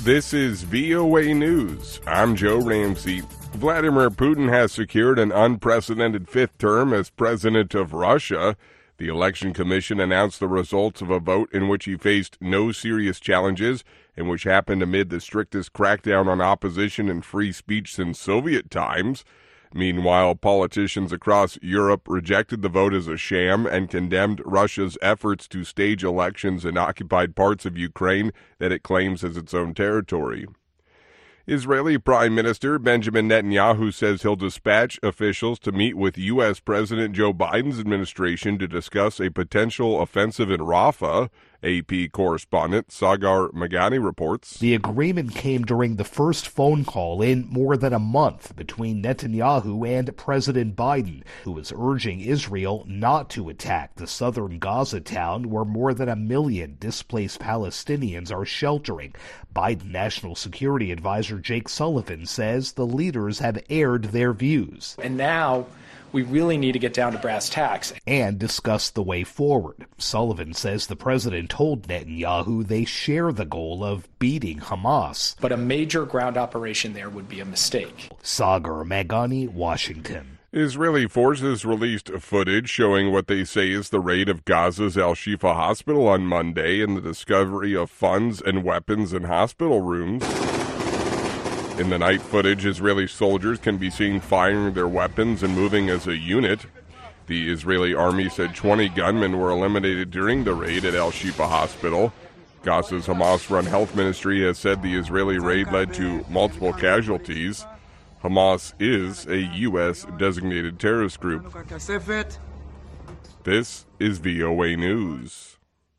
This is VOA News. I'm Joe Ramsey. Vladimir Putin has secured an unprecedented fifth term as president of Russia. The Election Commission announced the results of a vote in which he faced no serious challenges and which happened amid the strictest crackdown on opposition and free speech since Soviet times. Meanwhile, politicians across Europe rejected the vote as a sham and condemned Russia's efforts to stage elections in occupied parts of Ukraine that it claims as its own territory. Israeli Prime Minister Benjamin Netanyahu says he'll dispatch officials to meet with U.S. President Joe Biden's administration to discuss a potential offensive in Rafah. AP correspondent Sagar Magani reports. The agreement came during the first phone call in more than a month between Netanyahu and President Biden, who was urging Israel not to attack the southern Gaza town where more than 1 million displaced Palestinians are sheltering. Biden National Security Advisor Jake Sullivan says the leaders have aired their views. And now we really need to get down to brass tacks and discuss the way forward. Sullivan says the president told Netanyahu they share the goal of beating Hamas. But a major ground operation there would be a mistake. Sagar Magani, Washington. Israeli forces released footage showing what they say is the raid of Gaza's Al-Shifa hospital on Monday and the discovery of funds and weapons in hospital rooms. In the night footage, Israeli soldiers can be seen firing their weapons and moving as a unit. The Israeli army said 20 gunmen were eliminated during the raid at Al-Shifa Hospital. Gaza's Hamas-run health ministry has said the Israeli raid led to multiple casualties. Hamas is a U.S. designated terrorist group. This is VOA News.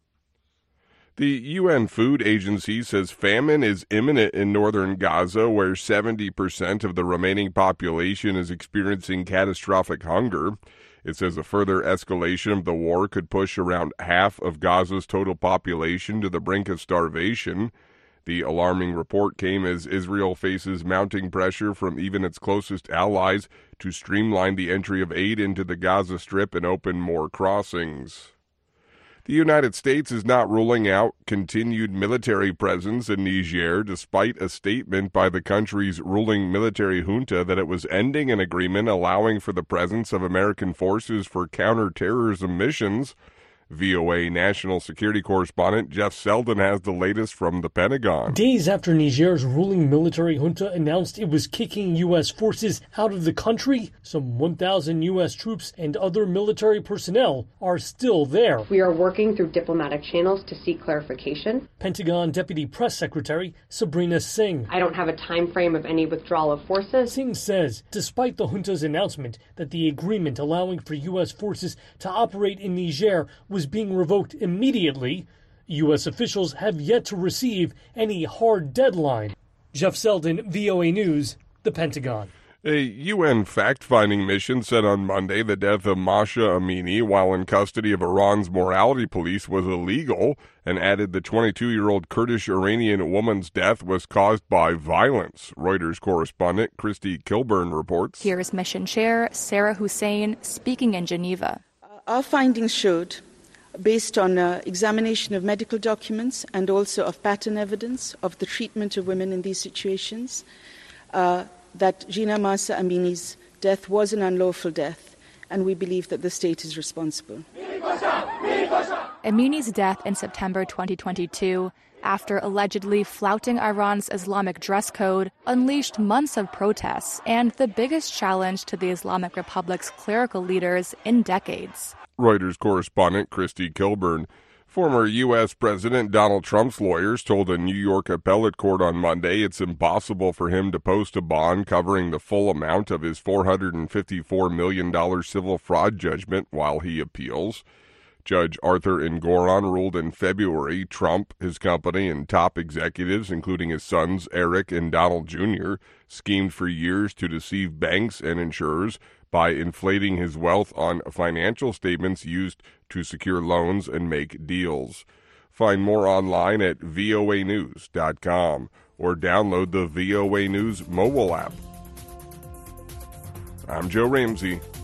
The UN Food Agency says famine is imminent in northern Gaza, where 70% of the remaining population is experiencing catastrophic hunger. It says a further escalation of the war could push around half of Gaza's total population to the brink of starvation. The alarming report came as Israel faces mounting pressure from even its closest allies to streamline the entry of aid into the Gaza Strip and open more crossings. The United States is not ruling out continued military presence in Niger, despite a statement by the country's ruling military junta that it was ending an agreement allowing for the presence of American forces for counterterrorism missions. VOA National Security Correspondent Jeff Selden has the latest from the Pentagon. Days after Niger's ruling military junta announced it was kicking U.S. forces out of the country, some 1,000 U.S. troops and other military personnel are still there. We are working through diplomatic channels to seek clarification. Pentagon Deputy Press Secretary Sabrina Singh. I don't have a time frame of any withdrawal of forces. Singh says, despite the junta's announcement that the agreement allowing for U.S. forces to operate in Niger was being revoked immediately, U.S. officials have yet to receive any hard deadline. Jeff Selden, VOA News, the Pentagon. A UN fact-finding mission said on Monday the death of Mahsa Amini while in custody of Iran's morality police was illegal, and added the 22-year-old Kurdish-Iranian woman's death was caused by violence. Reuters correspondent Christy Kilburn reports. Here's mission chair Sarah Hussein speaking in Geneva. Our findings showed, based on examination of medical documents and also of pattern evidence of the treatment of women in these situations, that Jina Mahsa Amini's death was an unlawful death, and we believe that the state is responsible. Amini's death in September 2022, after allegedly flouting Iran's Islamic dress code, unleashed months of protests and the biggest challenge to the Islamic Republic's clerical leaders in decades. Reuters correspondent Christy Kilburn. Former U.S. President Donald Trump's lawyers told a New York appellate court on Monday it's impossible for him to post a bond covering the full amount of his $454 million civil fraud judgment while he appeals. Judge Arthur Engoron ruled in February Trump, his company, and top executives, including his sons Eric and Donald Jr., schemed for years to deceive banks and insurers by inflating his wealth on financial statements used to secure loans and make deals. Find more online at voanews.com or download the VOA News mobile app. I'm Joe Ramsey.